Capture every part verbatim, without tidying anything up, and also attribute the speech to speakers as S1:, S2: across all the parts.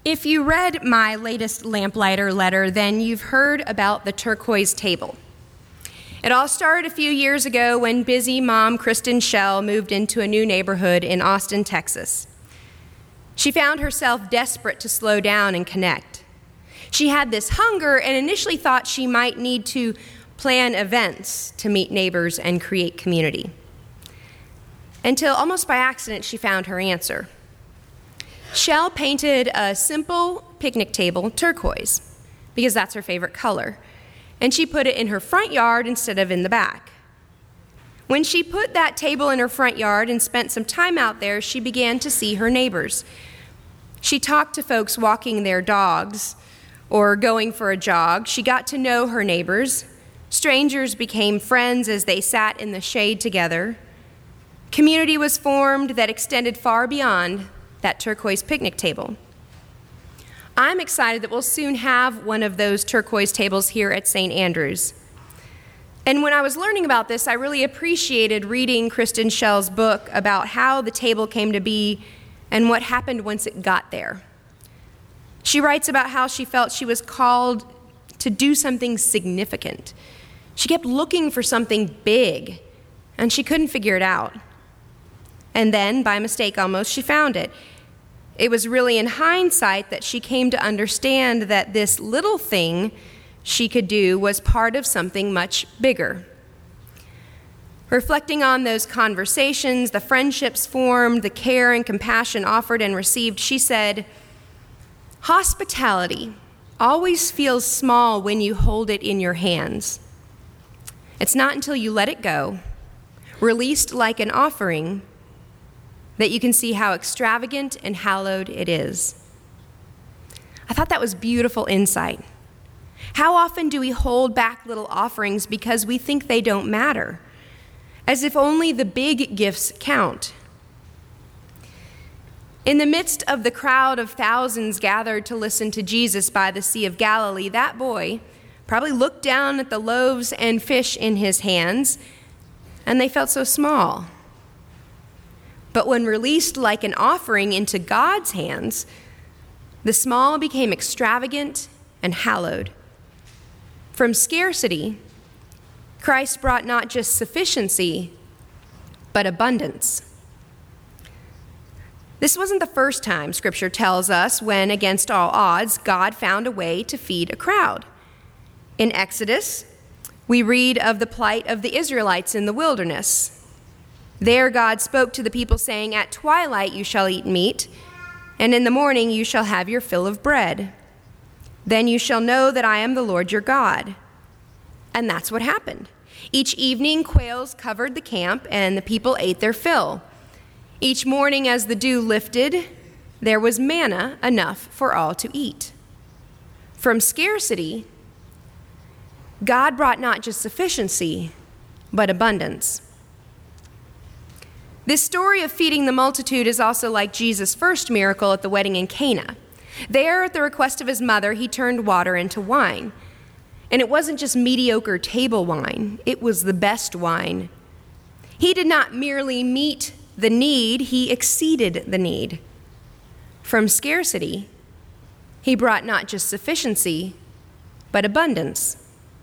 S1: If you read my latest Lamplighter letter, then you've heard about the turquoise table. It all started a few years ago when busy mom Kristen Shell moved into a new neighborhood in Austin, Texas. She found herself desperate to slow down and connect. She had this hunger and initially thought she might need to plan events to meet neighbors and create community. Until almost by accident, she found her answer. Shell painted a simple picnic table turquoise because that's her favorite color, and she put it in her front yard instead of in the back. When she put that table in her front yard and spent some time out there, she began to see her neighbors. She talked to folks walking their dogs or going for a jog. She got to know her neighbors. Strangers became friends as they sat in the shade together. Community was formed that extended far beyond that turquoise picnic table. I'm excited that we'll soon have one of those turquoise tables here at Saint Andrews. And when I was learning about this, I really appreciated reading Kristen Shell's book about how the table came to be and what happened once it got there. She writes about how she felt she was called to do something significant. She kept looking for something big, and she couldn't figure it out. And then, by mistake almost, she found it. It was really in hindsight that she came to understand that this little thing she could do was part of something much bigger. Reflecting on those conversations, the friendships formed, the care and compassion offered and received, she said, "Hospitality always feels small when you hold it in your hands. It's not until you let it go, released like an offering, that you can see how extravagant and hallowed it is." I thought that was beautiful insight. How often do we hold back little offerings because we think they don't matter, as if only the big gifts count? In the midst of the crowd of thousands gathered to listen to Jesus by the Sea of Galilee, that boy probably looked down at the loaves and fish in his hands, and they felt so small. But when released like an offering into God's hands, the small became extravagant and hallowed. From scarcity, Christ brought not just sufficiency, but abundance. This wasn't the first time, Scripture tells us, when, against all odds, God found a way to feed a crowd. In Exodus, we read of the plight of the Israelites in the wilderness. There God spoke to the people, saying, "At twilight you shall eat meat, and in the morning you shall have your fill of bread. Then you shall know that I am the Lord your God." And that's what happened. Each evening quails covered the camp, and the people ate their fill. Each morning as the dew lifted, there was manna enough for all to eat. From scarcity, God brought not just sufficiency, but abundance. This story of feeding the multitude is also like Jesus' first miracle at the wedding in Cana. There, at the request of his mother, he turned water into wine. And it wasn't just mediocre table wine, it was the best wine. He did not merely meet the need, he exceeded the need. From scarcity, he brought not just sufficiency, but abundance.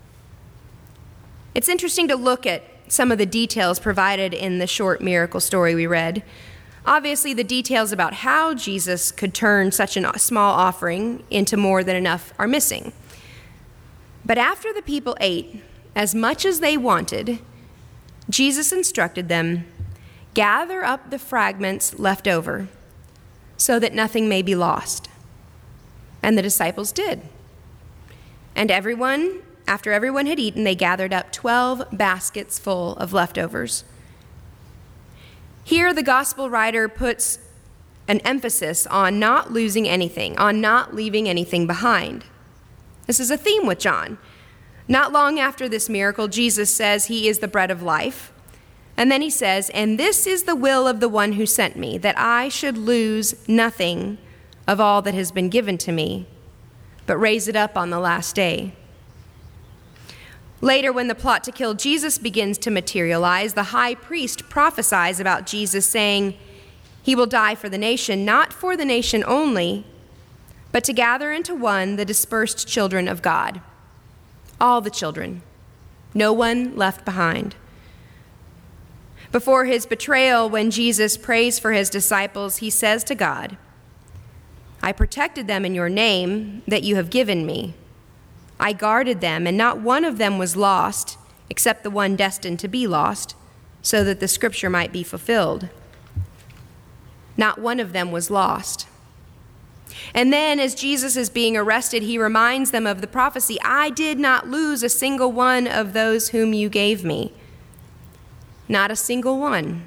S1: It's interesting to look at some of the details provided in the short miracle story we read. Obviously, the details about how Jesus could turn such a small offering into more than enough are missing. But after the people ate as much as they wanted, Jesus instructed them, "Gather up the fragments left over so that nothing may be lost." And the disciples did. And everyone After everyone had eaten, they gathered up twelve baskets full of leftovers. Here, the gospel writer puts an emphasis on not losing anything, on not leaving anything behind. This is a theme with John. Not long after this miracle, Jesus says he is the bread of life. And then he says, "And this is the will of the one who sent me, that I should lose nothing of all that has been given to me, but raise it up on the last day." Later, when the plot to kill Jesus begins to materialize, the high priest prophesies about Jesus, saying, "He will die for the nation, not for the nation only, but to gather into one the dispersed children of God. All the children, no one left behind. Before his betrayal, when Jesus prays for his disciples, he says to God, I protected them in your name that you have given me. I guarded them, and not one of them was lost, except the one destined to be lost, so that the scripture might be fulfilled. Not one of them was lost. And then, as Jesus is being arrested, he reminds them of the prophecy, I did not lose a single one of those whom you gave me. Not a single one.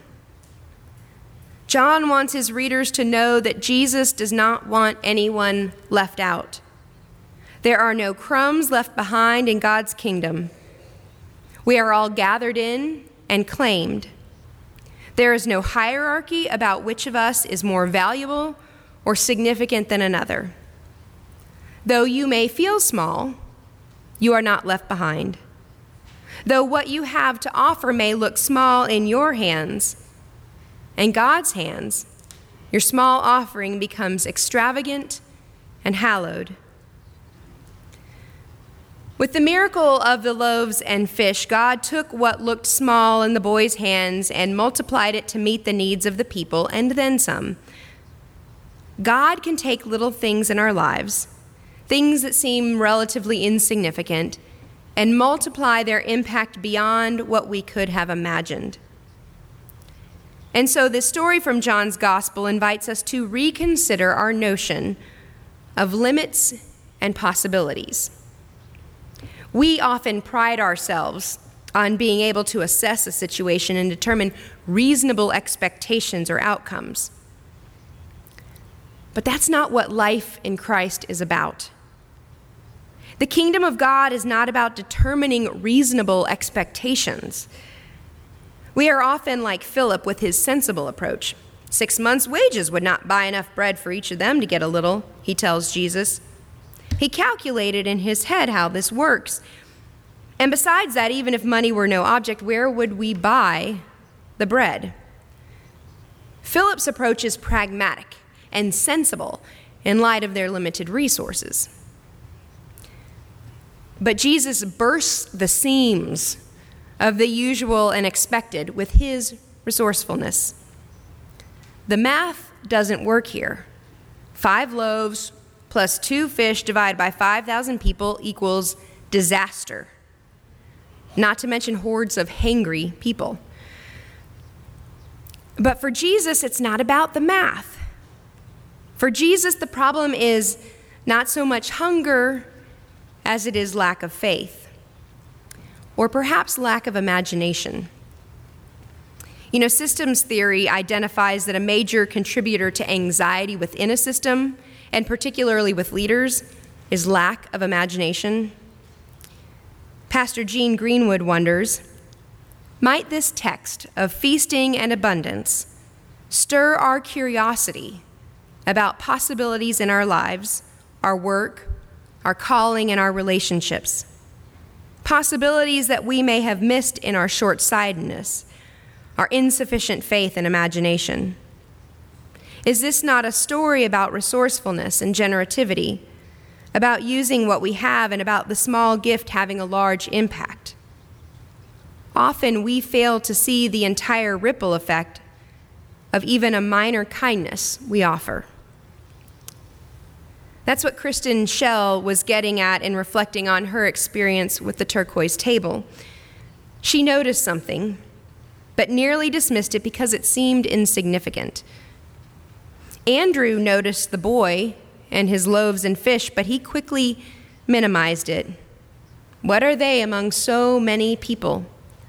S1: John wants his readers to know that Jesus does not want anyone left out. There are no crumbs left behind in God's kingdom. We are all gathered in and claimed. There is no hierarchy about which of us is more valuable or significant than another. Though you may feel small, you are not left behind. Though what you have to offer may look small in your hands, in God's hands, your small offering becomes extravagant and hallowed. With the miracle of the loaves and fish, God took what looked small in the boys' hands and multiplied it to meet the needs of the people, and then some. God can take little things in our lives, things that seem relatively insignificant, and multiply their impact beyond what we could have imagined. And so this story from John's Gospel invites us to reconsider our notion of limits and possibilities. We often pride ourselves on being able to assess a situation and determine reasonable expectations or outcomes. But that's not what life in Christ is about. The kingdom of God is not about determining reasonable expectations. We are often like Philip with his sensible approach. Six months' wages would not buy enough bread for each of them to get a little, he tells Jesus. He calculated in his head how this works. And besides that, even if money were no object, where would we buy the bread? Philip's approach is pragmatic and sensible in light of their limited resources. But Jesus bursts the seams of the usual and expected with his resourcefulness. The math doesn't work here. Five loaves plus two fish divided by five thousand people equals disaster, not to mention hordes of hangry people. But for Jesus, it's not about the math. For Jesus, the problem is not so much hunger as it is lack of faith, or perhaps lack of imagination. You know, systems theory identifies that a major contributor to anxiety within a system, and particularly with leaders, is lack of imagination. Pastor Gene Greenwood wonders, might this text of feasting and abundance stir our curiosity about possibilities in our lives, our work, our calling, and our relationships? Possibilities that we may have missed in our short-sightedness, our insufficient faith and imagination. Is this not a story about resourcefulness and generativity, about using what we have and about the small gift having a large impact? Often we fail to see the entire ripple effect of even a minor kindness we offer. That's what Kristen Schell was getting at in reflecting on her experience with the turquoise table. She noticed something, but nearly dismissed it because it seemed insignificant. Andrew noticed the boy and his loaves and fish, but he quickly minimized it. What are they among so many people?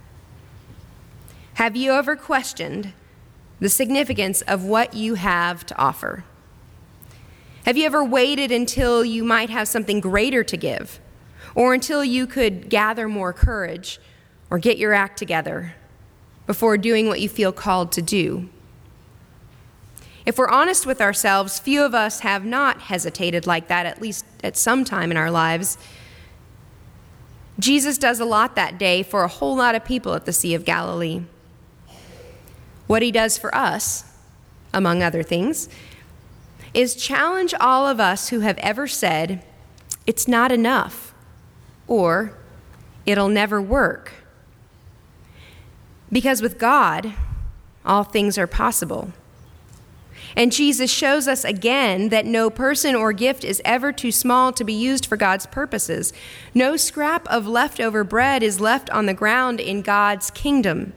S1: Have you ever questioned the significance of what you have to offer? Have you ever waited until you might have something greater to give, or until you could gather more courage or get your act together before doing what you feel called to do? If we're honest with ourselves, few of us have not hesitated like that, at least at some time in our lives. Jesus does a lot that day for a whole lot of people at the Sea of Galilee. What he does for us, among other things, is challenge all of us who have ever said, "It's not enough," or "It'll never work." Because with God, all things are possible. And Jesus shows us again that no person or gift is ever too small to be used for God's purposes. No scrap of leftover bread is left on the ground in God's kingdom.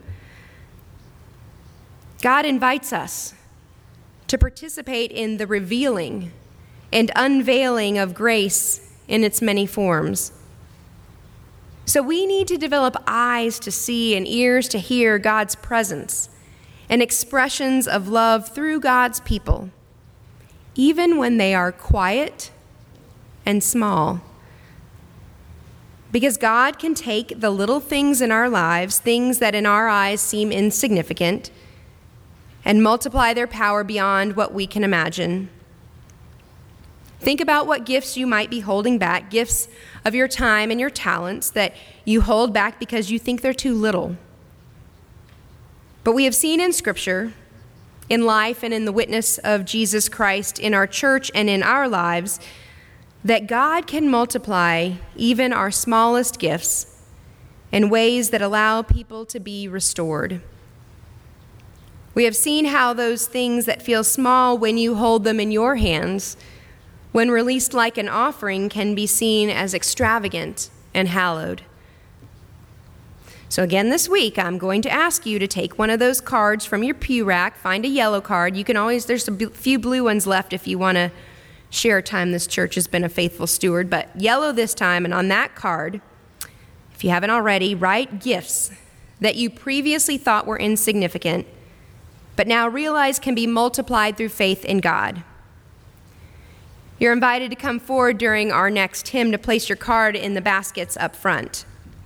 S1: God invites us to participate in the revealing and unveiling of grace in its many forms. So we need to develop eyes to see and ears to hear God's presence and expressions of love through God's people, even when they are quiet and small. Because God can take the little things in our lives, things that in our eyes seem insignificant, and multiply their power beyond what we can imagine. Think about what gifts you might be holding back, gifts of your time and your talents that you hold back because you think they're too little. But we have seen in Scripture, in life and in the witness of Jesus Christ in our church and in our lives, that God can multiply even our smallest gifts in ways that allow people to be restored. We have seen how those things that feel small when you hold them in your hands, when released like an offering, can be seen as extravagant and hallowed. So again this week, I'm going to ask you to take one of those cards from your pew rack, find a yellow card. You can always, there's a few blue ones left if you want to share a time this church has been a faithful steward, but yellow this time, and on that card, if you haven't already, write gifts that you previously thought were insignificant, but now realize can be multiplied through faith in God. You're invited to come forward during our next hymn to place your card in the baskets up front.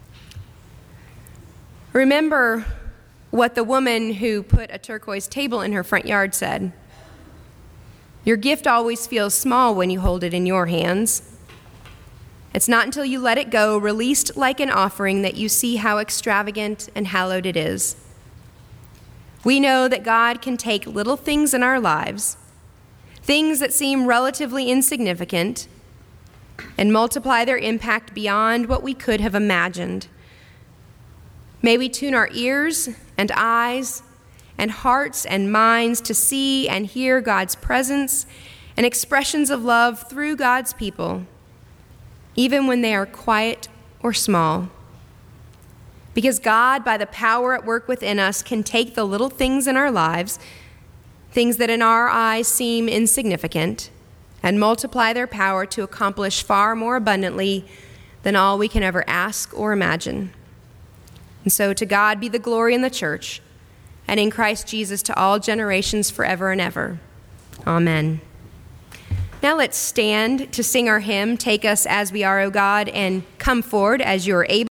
S1: Remember what the woman who put a turquoise table in her front yard said. Your gift always feels small when you hold it in your hands. It's not until you let it go, released like an offering, that you see how extravagant and hallowed it is. We know that God can take little things in our lives, things that seem relatively insignificant, and multiply their impact beyond what we could have imagined. May we tune our ears and eyes and hearts and minds to see and hear God's presence and expressions of love through God's people, even when they are quiet or small. Because God, by the power at work within us, can take the little things in our lives, things that in our eyes seem insignificant, and multiply their power to accomplish far more abundantly than all we can ever ask or imagine. And so to God be the glory in the church, and in Christ Jesus to all generations forever and ever. Amen. Now let's stand to sing our hymn, Take Us As We Are, O God, and come forward as you're able.